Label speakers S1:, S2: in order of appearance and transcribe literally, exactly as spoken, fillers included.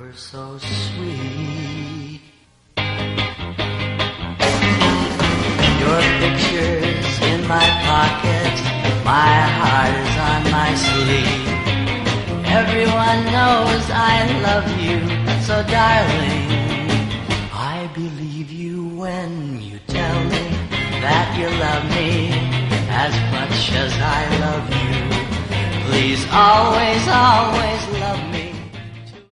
S1: were so sweet. Your picture's in my pocket, my heart is on my sleeve. Everyone knows I love you, so darling, I believe you when you tell me that you love me as much as I love you. Please always, always love me